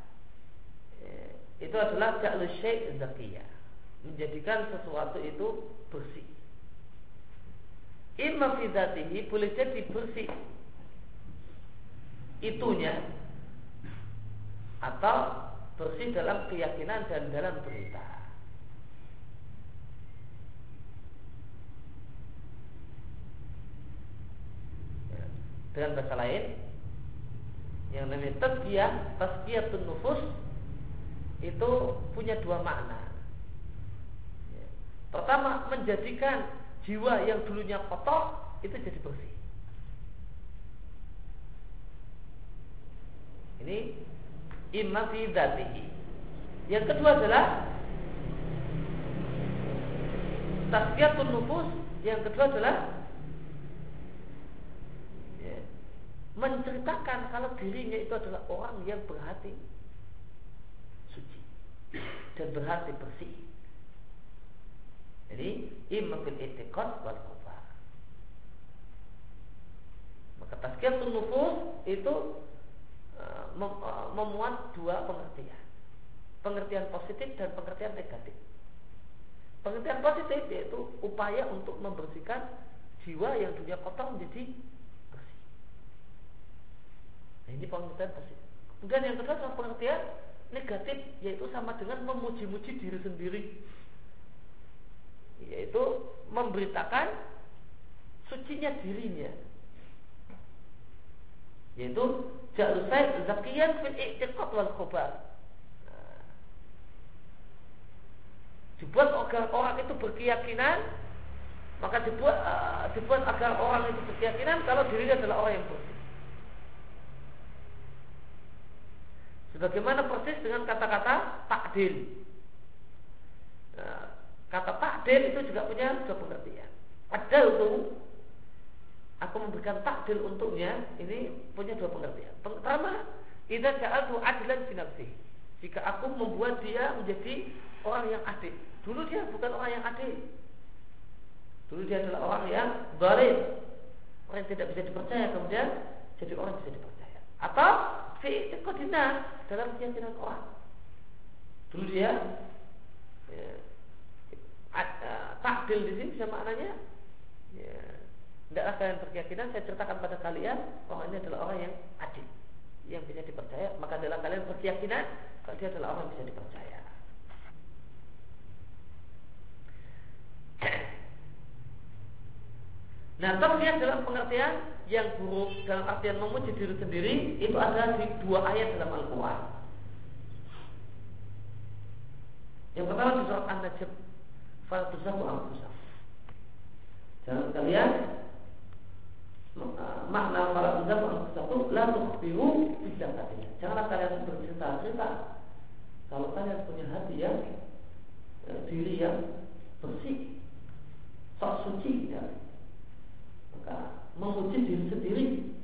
itu adalah ja'lu syai' zakiyah, menjadikan sesuatu itu bersih. Imma fi dzatihi, boleh jadi bersih itunya, atau bersih dalam keyakinan dan dalam berita. Dengan bahasa lain, yang namanya tazkiyah, tazkiyatun nufus, itu punya dua makna. Pertama, menjadikan jiwa yang dulunya kotor itu jadi bersih. Ini imma fi dzatihi. Yang kedua adalah tazkiyatun nufus. Yang kedua adalah ya, menceritakan kalau dirinya itu adalah orang yang berhati suci dan berhati bersih. Jadi imma fil i'tiqad wal kufar. Maka tazkiyatun nufus itu uh, mem, uh, memuat dua pengertian. Pengertian positif dan pengertian negatif. Pengertian positif yaitu upaya untuk membersihkan jiwa yang dunia kotor menjadi bersih. Nah, ini pengertian positif. Kemudian yang kedua adalah pengertian negatif, yaitu sama dengan memuji-muji diri sendiri, yaitu memberitakan sucinya dirinya, yaitu ja'lu syai' zakiyan fil i'tiqad wal khabar. Dibuat agar orang itu berkeyakinan, maka dibuat uh, dibuat agar orang itu berkeyakinan kalau dirinya adalah orang yang bersih. Sebagaimana persis dengan kata-kata takdil. Nah, kata takdil itu juga punya dua pengertian. Adal itu, aku memberikan takdil untuknya, ini punya dua pengertian. Pertama, idza ja'altu adlan fi nafsihi. Jika aku membuat dia menjadi orang yang adil. Dulu dia bukan orang yang adil. Dulu dia adalah orang yang zalim, orang yang tidak bisa dipercaya, kemudian jadi orang yang bisa dipercaya. Atau fi i'tiqadina, dalam keyakinan orang. Dulu dia ya, takdil di sini bisa maknanya ya, tidaklah kalian berkeyakinan, saya ceritakan pada kalian orang ini adalah orang yang adil, yang bisa dipercaya, maka adalah kalian berkeyakinan kalau dia adalah orang yang bisa dipercaya. Nah, tazkiyah dalam pengertian yang buruk, dalam artian memuji diri sendiri, itu ada di dua ayat dalam Al-Quran. Yang pertama di surat An-Najm, fala tuzakku anfusakum. Jangan kalian makna fala tuzakku anfusakum la tukhbiru bidzatiha. Janganlah kalian bercerita-cerita kalau kalian punya hati yang diri yang bersih, sok suci ya. Maka memuji diri sendiri.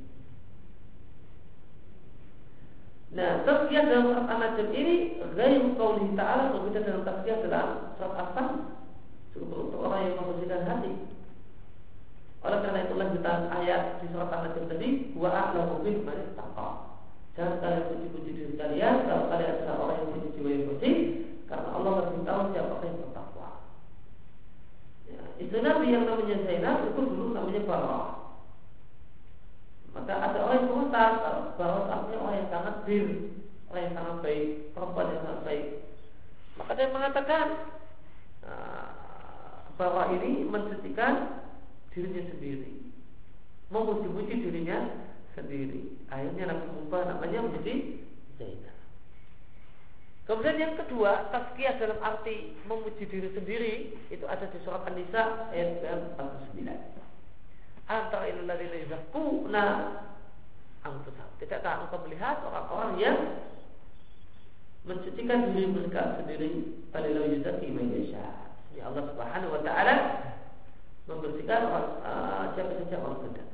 Nah, tazkiyah dalam surat An-Najm ini ghairu qauli ta'ala, berbeda dengan tazkiyah dalam surat As-Saff, cukup untuk orang yang membersihkan hati. Oleh karena itu lanjutan ayat di surat An-Najm tadi, wa a'lamu bil man ittaqa. Jangan kalian puji-puji diri kalian kalau kalian adalah orang yang punya jiwa yang bersih, karena Allah lebih tahu siapa yang bertakwa. Ya, istri Nabi yang namanya Zainab itu dulu namanya Barah. Maka ada orang yang komentar bahwa artinya orang yang sangat bir, orang yang sangat baik, perempuan yang sangat baik. Maka dia mengatakan uh, bahwa ini mensucikan dirinya sendiri, memuji-muji dirinya sendiri. Akhirnya Nabi mengubah namanya menjadi Zainab. Kemudian yang kedua, tazkiyah dalam arti memuji diri sendiri, itu ada di surat An-Nisa ayat empat puluh sembilan. Antara illalladzina yuzakkuna anfusahum. Tidakkah engkau melihat orang-orang yang mensucikan diri mereka sendiri? Balillahu yuzakki man yasha. Ya Allah Subhanahu wa taala membersihkan orang, uh, siapa saja orang kehendak.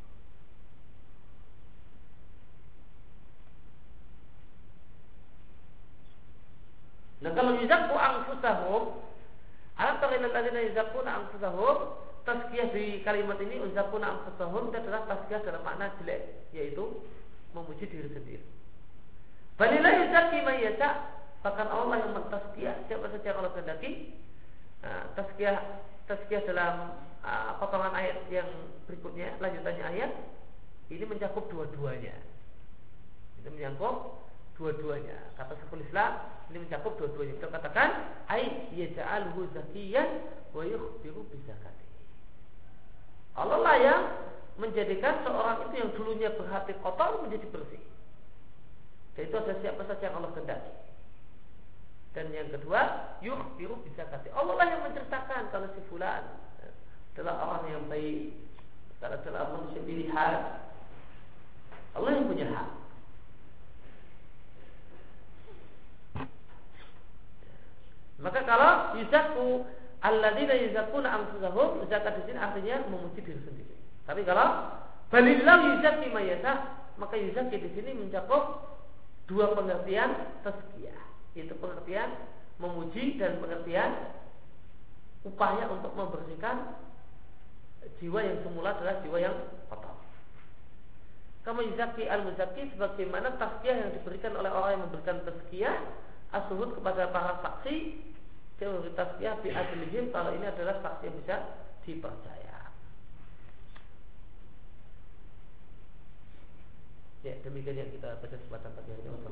Nah, kalau yuzakku anfusahum, antara illalladzina yuzakkuna anfusahum, tazkiyah di kalimat ini uzakuna anfusahum itu adalah tazkiyah dalam makna jelek, yaitu memuji diri sendiri. Balillah yuzakki man yasha. Bahkan Allah yang mentazkiyah siapa saja kalau kehendaki. Nah, tazkiyah tazkiyah dalam uh, potongan ayat yang berikutnya, lanjutannya ayat ini mencakup dua-duanya. Itu menyangkut dua-duanya. Kata Syekhul Islam ini mencakup dua-duanya. Kita katakan ai yaj'alhu zakiyan wa yukhbiru bi zakati. Allah lah yang menjadikan seorang itu yang dulunya berhati kotor menjadi bersih. Dan itu ada siapa saja yang Allah kehendaki. Dan yang kedua, yukhbiru bi zakati. Allah lah yang menceritakan kalau si fulan adalah orang yang baik, adalah manusia pilihan. Allah yang punya hak. Maka kalau yuzakku alladzina yuzakuna anfusahum, zakat di sini artinya memuji diri sendiri. Tapi kalau balillah yuzakki man yasha, maka yuzakki di sini mencakup dua pengertian tazkiyah. Itu pengertian memuji dan pengertian upaya untuk membersihkan jiwa yang semula adalah jiwa yang kotor. Kama yuzakki al-muzakki, sebagaimana tazkiyah yang diberikan oleh orang yang memberikan tazkiyah as-suhud kepada para saksi, dia memberi tazkiyah bi adlihim kalau ini adalah saksi yang bisa dipercaya. Ya, demikian yang kita baca kesempatan pagi hari ini.